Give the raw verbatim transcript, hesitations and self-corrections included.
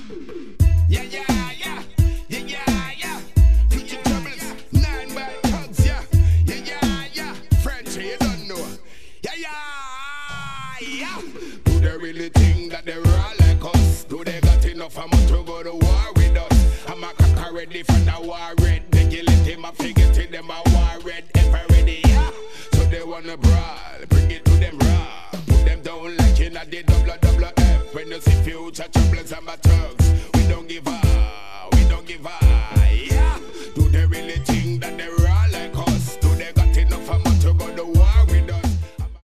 Yeah, yeah, yeah. Yeah, yeah, yeah. Future troubles. Nine bad thugs, yeah. Yeah, yeah, yeah. French, you don't know. Yeah, yeah, yeah. Do they really think that they're all like us? Do they got enough amount to go to war with us? I'm a cocker ready for the war red. They kill it, him, I figure to them a war red. Ever ready, yeah. So they wanna brawl, bring it to them raw. Put them down like in a the double double F. When you see future troubles, I'm a thugs. We don't give up.